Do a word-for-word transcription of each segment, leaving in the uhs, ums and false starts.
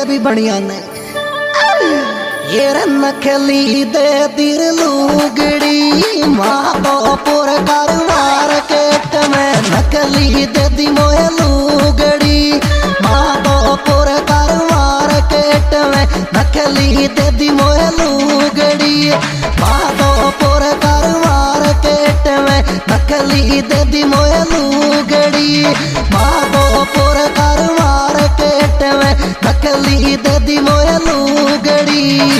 भी बढ़िया ने ये नखली दे दिल लूगड़ी माधोपुर कारवार केट में नकली दे दी मोए लूगड़ी माधोपुर कारवार केट में नकली दे दी मोए लूगड़ी माधोपुर कारवार केट में नकली दे दी मोए लूगड़ी माधोपुर कारवार केट में नकली दे दी मोए लूगड़ी।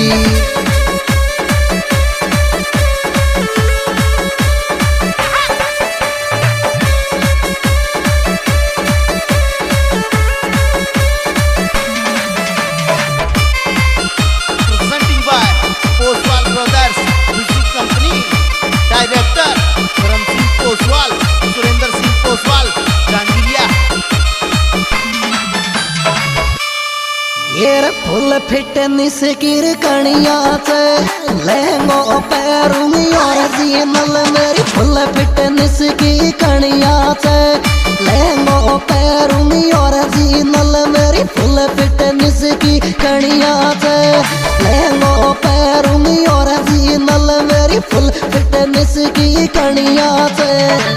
Presenting by Poswal Brothers Music Company. Director Karam Singh Poswal, Surender Singh Poswal, Jangiriya. येर फुल फिट निसकिर कणिया से लहंगो पैरूंगी और जीनल मेरी फुल फिट निसकी कणिया से लहंगो पैरूंगी और जीनल मेरी फुल फिट निसकी कणिया से लहंगो पैरूंगी और जीनल मेरी फुल फिट निसकी कणिया से।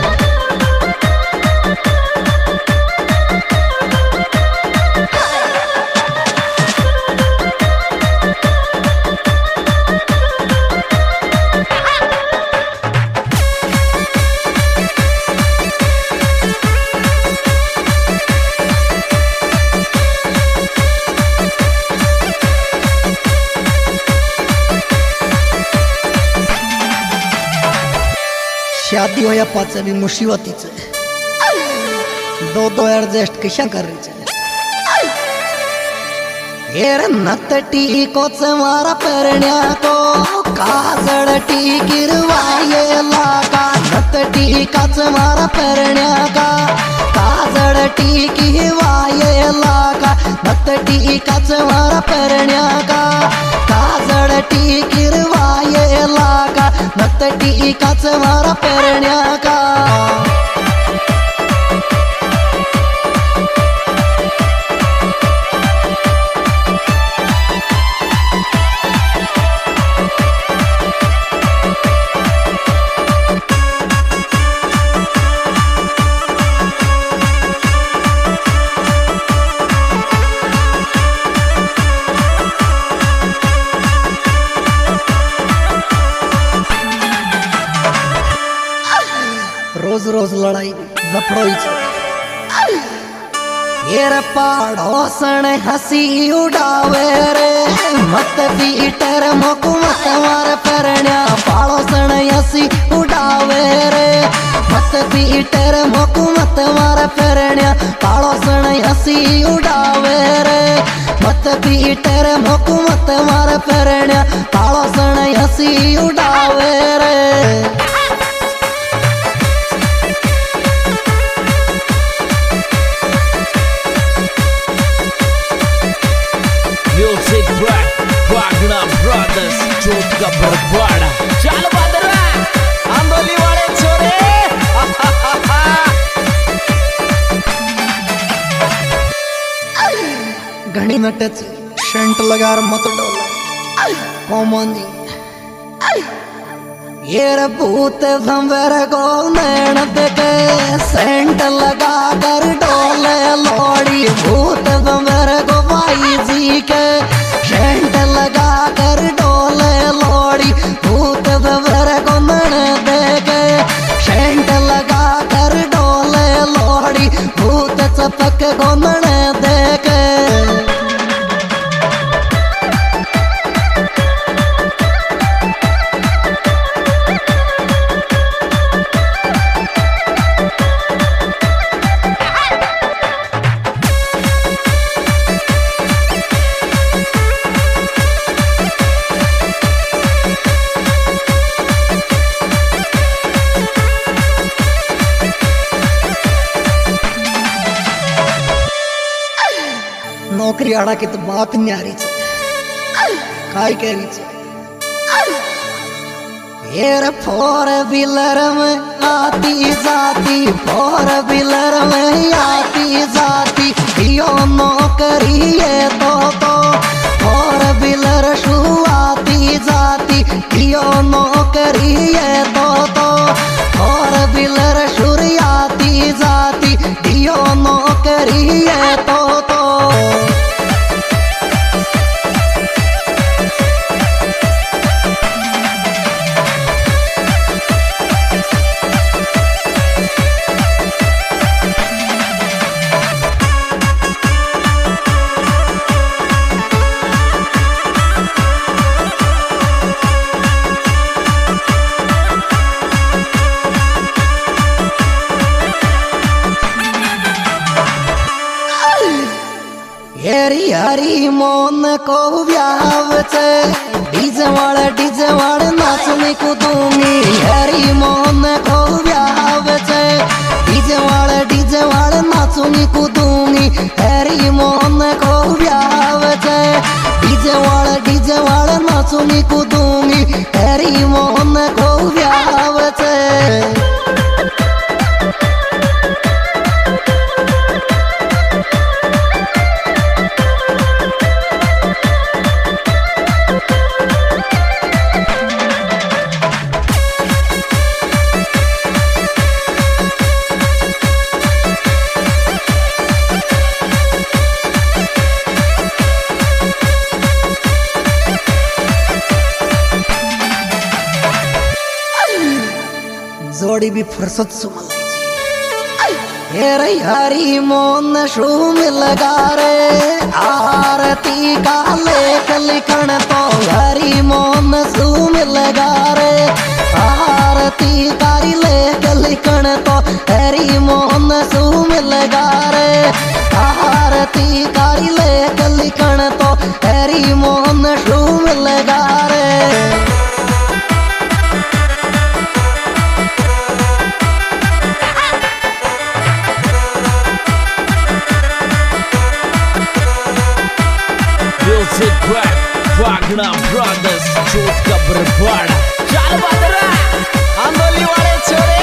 शादी होया पाचे भी मुसीबत दो दो एडजस्ट कशा करायचे हेर नतटी कोच मारा परण्या को काजळ टी किरवाये लागा नतटी काच मारा परण्या का काजळ टी किरवाये लागा नतटी काच मारा परण्या का काजळ टी किरवाये लागा नतटी काच मारा परण्या का। रोज रोज लड़ाई लफड़ोई येर पाड़ोसन हंसी उड़ावे रे मत पीटर मोकु मत मार परण्या पाड़ोसन हंसी उड़ावे रे मत पीटर मोकु मत मार परण्या पाड़ोसन हंसी उड़ावे रे मत पीटर मोकु मत मार परण्या पाड़ोसन हंसी उड़ावे रे। Music Black Wagner Brothers चोट का बरबाड़ा चल बदरा आंदोली वाले छोरे घनी में टच शंट लगा मत डोला कौमानी येर भूत भंवर को नैन देखे सेंट लगा कर डोले लोड़ी भूत भंवर को भाई जी के सेंट लगा कर डोले लोड़ी भूत भंवर को नैन देखे सेंट लगा कर डोले लोड़ी भूत चपक को नैन देखे। नौकरी आड़ा की तो बात नहीं आ रही काय कह रही येर फोर व्हीलर में आती जाती फोर व्हीलर में आती जाती यो नौकरी ये तो तो हेरी हरी मोन को ब्याव से डीजे वाले डीजे वाले नाचने को दूंगी हेरी मोन को ब्याव से डीजे वाले डीजे वाले नाचने को दूंगी हेरी मोन को ब्याव से डीजे वाले डीजे वाले नाचने को दूंगी हेरी मोन को ब्याव से जोड़ी भी फुर्सत सुमल हेरी हरी मोन शूम लगा रे आरती का लेख लिखण तो हरी मोन शूम लगा रे आरती कारी लेख लिखण तो हरी मोन शूम लगा रे आरती कारी लेख लिखण तो हरी मोन शूम लगा रे वागना ब्रदर्स चोट का बरबाड़ा चल बदरा आंदोली वाले छोरे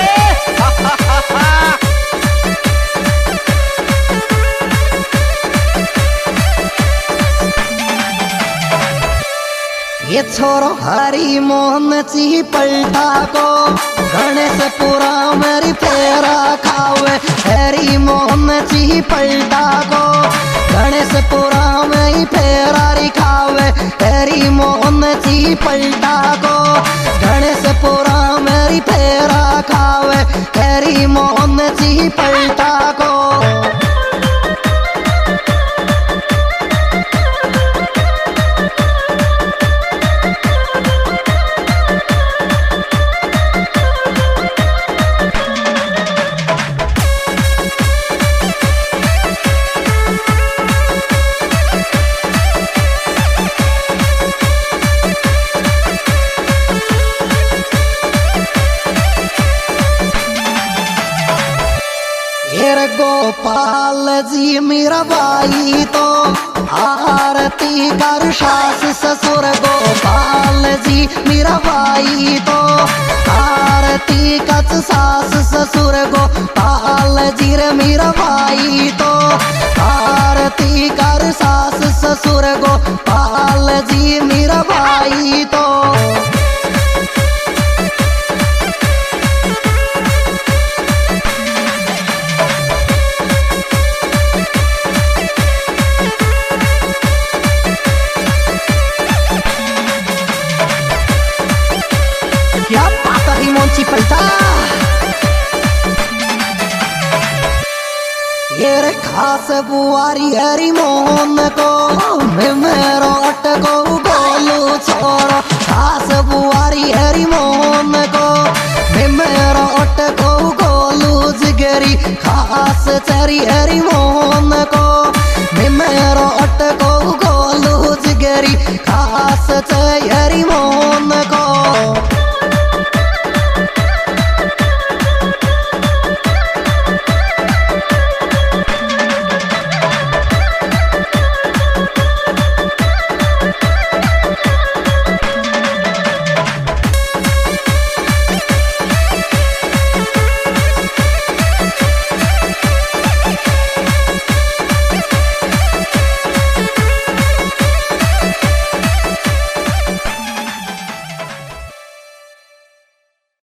ये छोरो हरी मोहन ची पलटा को गणेशपुरा मेरी फेरा खावे हरी मोहन ची पलटा को गणेशपुरा में फेरा खावे हरी मोहन ची पलटा को गणेशपुरा मेरी फेरा खावे हरी मोहन ची पलटा को गोपाल जी मेरा भाई तो आरती कर सास ससुर गोपाल जी मेरा भाई तो आरती कच सास ससुर गोपाल जी रे मेरा भाई तो आरती कर सास ससुर गोपाल जी मेरा भाई तो पलटा ये खास बुआरी हरी मोहन को मेरो अटको गोलू छोरो खास बुआरी हरी मोहन को मेरो अटको गोलू जिगरी खास चरी हरी मोहन को मेरो अटको गोलू जिगरी खास चरी हरी मोहन को